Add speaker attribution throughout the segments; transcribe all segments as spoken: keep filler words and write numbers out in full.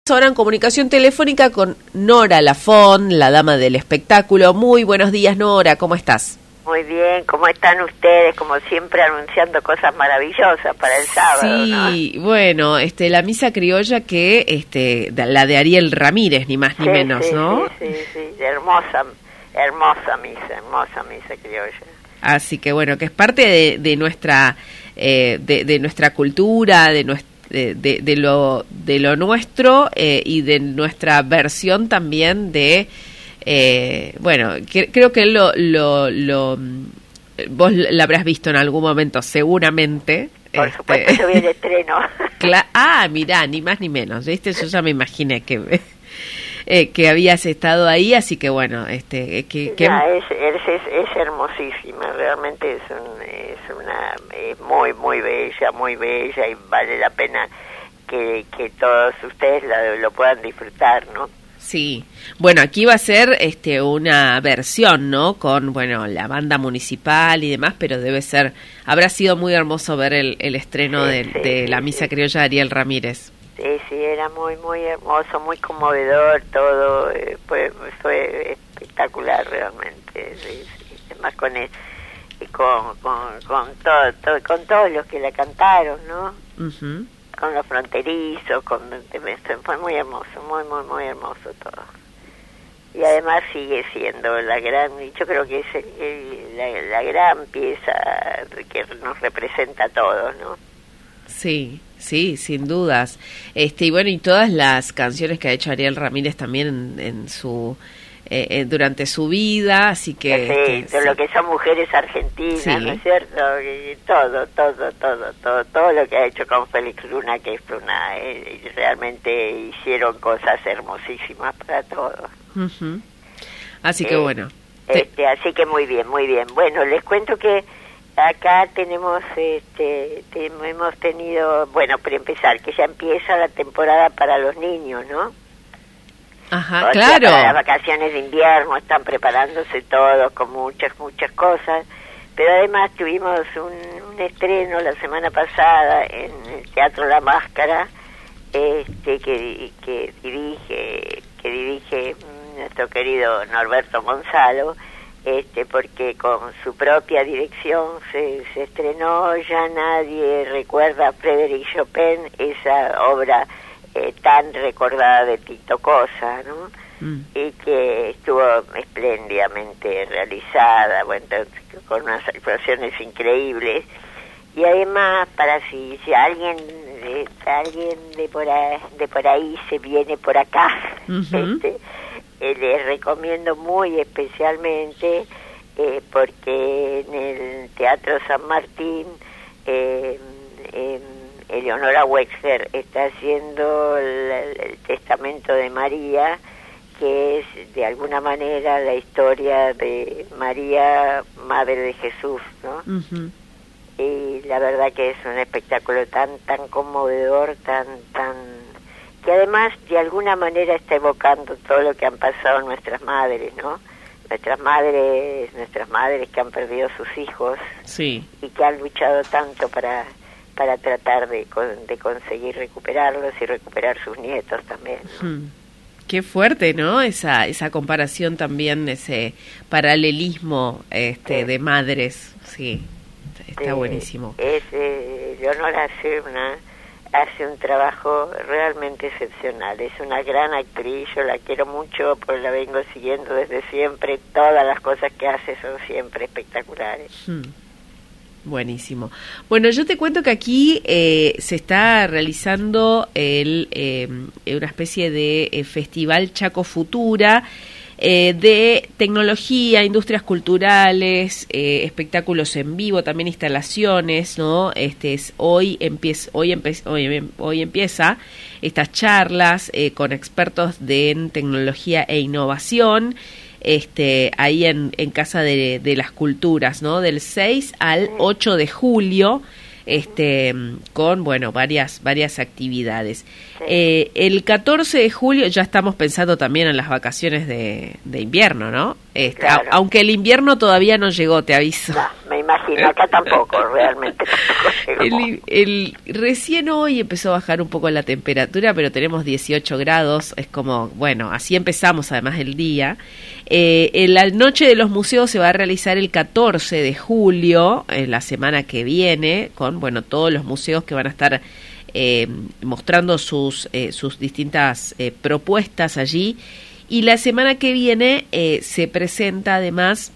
Speaker 1: ahora en comunicación telefónica con Nora Lafont, la dama del espectáculo. Muy buenos días, Nora, ¿cómo estás?
Speaker 2: Muy bien, ¿cómo están ustedes? Como siempre anunciando cosas maravillosas para el sábado,
Speaker 1: sí,
Speaker 2: ¿no?
Speaker 1: Bueno, este, la misa criolla que, este, la de Ariel Ramírez, ni más ni
Speaker 2: sí,
Speaker 1: menos,
Speaker 2: sí,
Speaker 1: ¿no?
Speaker 2: Sí, sí, sí, hermosa, hermosa misa, hermosa misa criolla.
Speaker 1: Así que bueno, que es parte de, de nuestra, eh, de, de nuestra cultura, de nuestra De, de, de lo de lo nuestro eh, y de nuestra versión también de eh, bueno que, creo que lo, lo lo vos la habrás visto en algún momento seguramente.
Speaker 2: Por
Speaker 1: este,
Speaker 2: supuesto, yo vi el estreno.
Speaker 1: Cla- ah mirá, ni más ni menos, ¿viste? Yo ya me imaginé que eh, que habías estado ahí, así que bueno, este que, que...
Speaker 2: Ya, es, es, es, es hermosísima, realmente es, un, es una es muy muy bella, muy bella, y vale la pena que, que todos ustedes la, lo puedan disfrutar, ¿no?
Speaker 1: Sí, bueno, aquí va a ser este una versión, ¿no? Con, bueno, la banda municipal y demás, pero debe ser, habrá sido muy hermoso ver el, el estreno
Speaker 2: sí,
Speaker 1: de,
Speaker 2: sí,
Speaker 1: de la
Speaker 2: sí,
Speaker 1: misa
Speaker 2: sí.
Speaker 1: criolla de Ariel Ramírez.
Speaker 2: Sí, sí, era muy, muy hermoso, muy conmovedor todo, eh, fue, fue espectacular realmente, sí, sí. Además con, el, con, con, con, todo, todo, con todos los que la cantaron, ¿no?
Speaker 1: Uh-huh.
Speaker 2: Con los fronterizos, con, fue muy hermoso, muy, muy, muy hermoso todo. Y además sigue siendo la gran, yo creo que es el, el, la, la gran pieza que nos representa a todos, ¿no?
Speaker 1: Sí, sí, sin dudas. Este y bueno, y todas las canciones que ha hecho Ariel Ramírez también en, en su eh, eh, durante su vida, así que
Speaker 2: sí,
Speaker 1: este,
Speaker 2: todo
Speaker 1: sí.
Speaker 2: lo que son mujeres argentinas,
Speaker 1: Sí.
Speaker 2: ¿no es cierto? Y todo, todo, todo, todo, todo lo que ha hecho con Félix Luna, que es una, eh, realmente hicieron cosas hermosísimas para todos.
Speaker 1: Uh-huh. Así que
Speaker 2: Eh,
Speaker 1: bueno. Te...
Speaker 2: Este, así que muy bien, muy bien. Bueno, les cuento que acá tenemos, este, te, hemos tenido, bueno, para empezar, que ya empieza la temporada para los niños, ¿no?
Speaker 1: Ajá,
Speaker 2: O sea,
Speaker 1: claro.
Speaker 2: para las vacaciones de invierno están preparándose todos con muchas, muchas cosas, pero además tuvimos un, un estreno la semana pasada en el Teatro La Máscara, este, que, que dirige, que dirige nuestro querido Norberto Gonzalo, este, porque con su propia dirección se, se estrenó Ya nadie recuerda a Frédéric Chopin, esa obra eh, tan recordada de Tito Cosa, ¿no? Mm. Y que estuvo espléndidamente realizada, bueno, con unas actuaciones increíbles. Y además, para si, si alguien de, alguien de por ahí, de por ahí se viene por acá, uh-huh. este, eh, les recomiendo muy especialmente, eh, porque en el Teatro San Martín, eh, eh, Eleonora Wexler está haciendo el, el Testamento de María, que es de alguna manera la historia de María, Madre de Jesús, ¿no? Uh-huh. Y la verdad que es un espectáculo tan tan conmovedor, tan tan que además de alguna manera está evocando todo lo que han pasado nuestras madres, ¿no? Nuestras madres, nuestras madres que han perdido sus hijos,
Speaker 1: sí,
Speaker 2: y que han luchado tanto para para tratar de de conseguir recuperarlos y recuperar sus nietos también, ¿no?
Speaker 1: Hmm. Qué fuerte, ¿no? Esa esa comparación también, ese paralelismo este sí. de madres, sí. Está eh, buenísimo.
Speaker 2: Es, eh, Leonora hace, una, hace un trabajo realmente excepcional. Es una gran actriz, yo la quiero mucho, porque la vengo siguiendo desde siempre. Todas las cosas que hace son siempre espectaculares.
Speaker 1: Hmm. Buenísimo. Bueno, yo te cuento que aquí eh, se está realizando el, eh, una especie de eh, festival Chaco Futura, Eh, de tecnología, industrias culturales, eh, espectáculos en vivo, también instalaciones, ¿no? Este es hoy empieza hoy, empe- hoy, hoy empieza estas charlas eh, con expertos de en tecnología e innovación, este ahí en, en Casa de, de las Culturas, ¿no? Del seis al ocho de julio. Este con bueno varias varias actividades. Sí. Eh, el catorce de julio ya estamos pensando también en las vacaciones de, de invierno, ¿no? Este,
Speaker 2: claro.
Speaker 1: a, aunque el invierno todavía no llegó, te aviso.
Speaker 2: No, me imagino. Sí, no, acá tampoco, realmente tampoco.
Speaker 1: El, el, recién hoy empezó a bajar un poco la temperatura, pero tenemos dieciocho grados, es como, bueno, así empezamos además el día. Eh, en la Noche de los Museos se va a realizar el catorce de julio, en la semana que viene, con, bueno, todos los museos que van a estar eh, mostrando sus, eh, sus distintas eh, propuestas allí. Y la semana que viene eh, se presenta además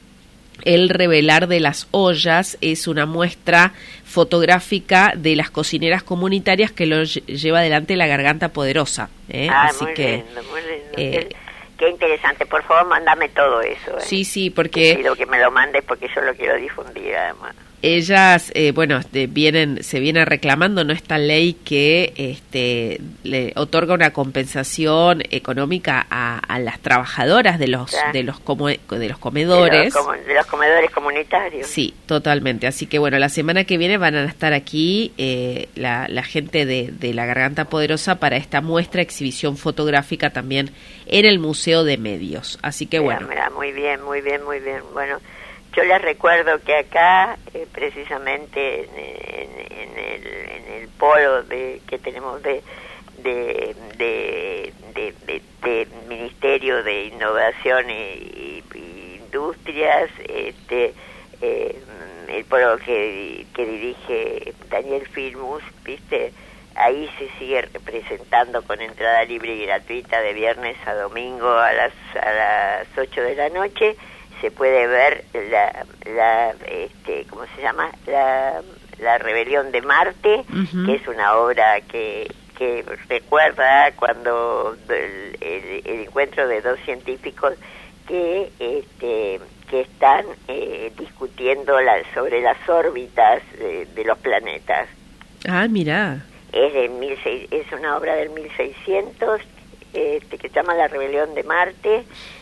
Speaker 1: el Revelar de las Ollas, es una muestra fotográfica de las cocineras comunitarias que lo lleva adelante La Garganta Poderosa. ¿eh?
Speaker 2: Ah,
Speaker 1: Así
Speaker 2: muy
Speaker 1: que,
Speaker 2: lindo, muy lindo.
Speaker 1: Eh,
Speaker 2: qué, qué interesante, por favor, mándame todo eso. ¿eh?
Speaker 1: Sí, sí, porque...
Speaker 2: Te pido que me lo mandes porque yo lo quiero difundir además.
Speaker 1: Ellas, eh, bueno, este, vienen, se viene reclamando, ¿no?, esta ley que este, le otorga una compensación económica a, a las trabajadoras de los
Speaker 2: ¿Ya?
Speaker 1: de los como, de los comedores.
Speaker 2: De los, de los comedores comunitarios.
Speaker 1: Sí, totalmente. Así que bueno, la semana que viene van a estar aquí eh, la, la gente de, de La Garganta Poderosa para esta muestra, exhibición fotográfica también en el Museo de Medios. Así que bueno.
Speaker 2: Mira, mira, muy bien, muy bien, muy bien. Bueno, yo les recuerdo que acá, eh, precisamente en, en, en, el, en el polo de, que tenemos de, de, de, de, de, de Ministerio de Innovación y, y, y Industrias, este, eh, el polo que, que dirige Daniel Filmus, ¿viste? Ahí se sigue representando con entrada libre y gratuita de viernes a domingo a las a las ocho de la noche. Se puede ver la, la este, ¿cómo se llama? La, la Rebelión de Marte, uh-huh. que es una obra que, que recuerda cuando el, el, el encuentro de dos científicos que este que están eh, discutiendo la, sobre las órbitas de, de los planetas.
Speaker 1: Ah, mira.
Speaker 2: Es de mil seis, es una obra del mil seiscientos este, que se llama La Rebelión de Marte.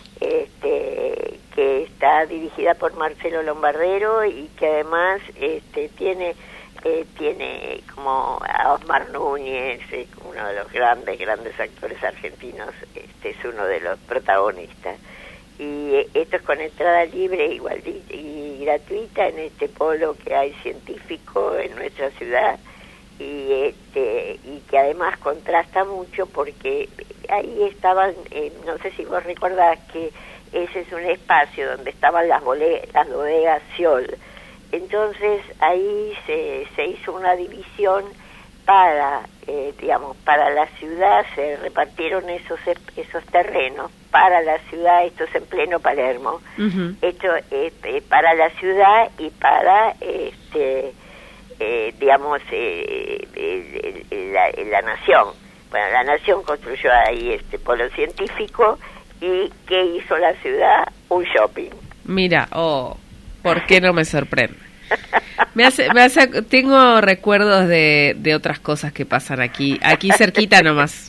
Speaker 2: Este, que está dirigida por Marcelo Lombardero y que además este, tiene eh, tiene como a Osmar Núñez, eh, uno de los grandes grandes actores argentinos, este es uno de los protagonistas. Y eh, esto es con entrada libre igual y, y gratuita en este polo que hay científico en nuestra ciudad, y este y que además contrasta mucho porque ahí estaban, eh, no sé si vos recordás que ese es un espacio donde estaban las, bole- las bodegas Siol. Entonces ahí se, se hizo una división para, eh, digamos, para la ciudad, se repartieron esos esos terrenos para la ciudad, esto es en pleno Palermo, uh-huh. esto es eh, eh, para la ciudad y para este Eh, digamos, eh, eh, eh, la, la nación. Bueno, la nación construyó ahí este polo científico y ¿qué hizo la ciudad? Un shopping.
Speaker 1: Mira, oh, ¿por qué no me sorprende? Me hace, me hace, tengo recuerdos de, de otras cosas que pasan aquí, aquí cerquita nomás.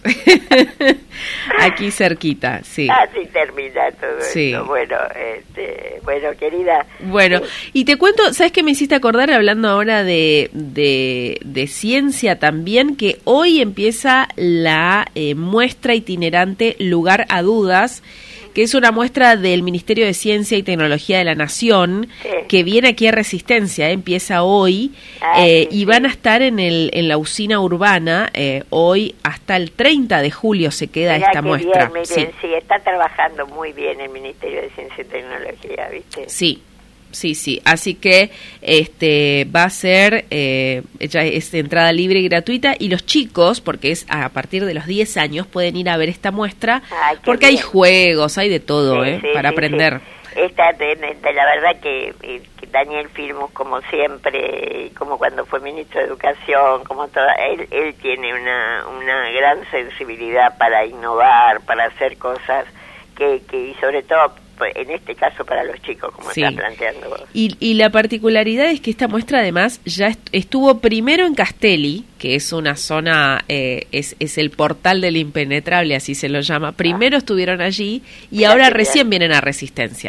Speaker 1: Aquí cerquita, sí.
Speaker 2: Así termina todo
Speaker 1: sí.
Speaker 2: esto. Bueno, este, bueno, querida.
Speaker 1: Bueno,
Speaker 2: eh,
Speaker 1: y te cuento, ¿sabes qué me hiciste acordar hablando ahora de, de, de ciencia también? Que hoy empieza la eh, muestra itinerante Lugar a Dudas, que es una muestra del Ministerio de Ciencia y Tecnología de la Nación, sí. que viene aquí a Resistencia, eh, empieza hoy, ah, eh, sí, y van a estar en el en la usina urbana, eh, hoy hasta el treinta de julio se queda
Speaker 2: Mirá
Speaker 1: esta muestra.
Speaker 2: Bien,
Speaker 1: sí.
Speaker 2: bien, sí, está trabajando muy bien el Ministerio de Ciencia y Tecnología, ¿viste?
Speaker 1: Sí. Sí, sí, así que este va a ser, eh, ya es de entrada libre y gratuita, y los chicos, porque es a partir de los diez años, pueden ir a ver esta muestra, Ay, porque bien. Hay juegos, hay de todo, sí, eh, sí, para sí, aprender.
Speaker 2: Sí. Esta, de, de, la verdad que, que Daniel Filmus, como siempre, como cuando fue ministro de Educación, como toda, él, él tiene una, una gran sensibilidad para innovar, para hacer cosas que, que y sobre todo en este caso para los chicos, como sí. estás planteando vos.
Speaker 1: Y, y la particularidad es que esta muestra además ya est- estuvo primero en Castelli, que es una zona, eh, es, es el portal del impenetrable, así se lo llama. Primero ah. estuvieron allí y Mira ahora recién bien. vienen a Resistencia.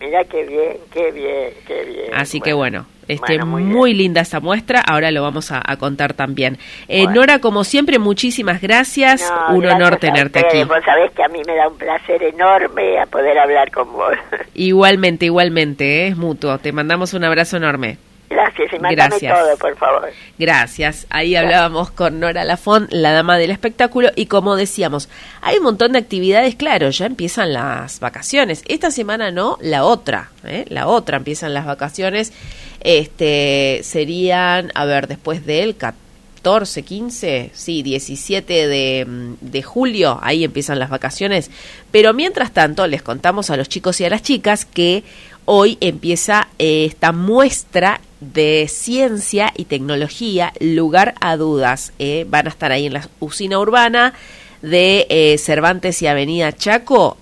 Speaker 2: Mirá qué bien, qué bien, qué bien.
Speaker 1: Así
Speaker 2: bueno,
Speaker 1: que bueno, este,
Speaker 2: bueno, muy,
Speaker 1: muy linda esta muestra, ahora lo vamos a, a contar también. Eh, bueno. Nora, como siempre, muchísimas gracias,
Speaker 2: no,
Speaker 1: un
Speaker 2: gracias
Speaker 1: honor tenerte aquí.
Speaker 2: Vos sabés que a mí me da un placer enorme a poder hablar con vos.
Speaker 1: Igualmente, igualmente, ¿eh? Es mutuo, te mandamos un abrazo enorme.
Speaker 2: Gracias, y mándame
Speaker 1: Gracias.
Speaker 2: todo, por favor.
Speaker 1: Gracias. Ahí Gracias. Hablábamos con Nora Lafont, la dama del espectáculo, y como decíamos, hay un montón de actividades, claro, ya empiezan las vacaciones. Esta semana no, la otra, ¿eh? La otra empiezan las vacaciones. Este, serían, a ver, después del catorce, quince, sí, diecisiete de, de julio, ahí empiezan las vacaciones. Pero mientras tanto, les contamos a los chicos y a las chicas que hoy empieza eh, esta muestra de ciencia y tecnología, lugar a dudas. Eh, van a estar ahí en la usina urbana de eh, Cervantes y Avenida Chaco.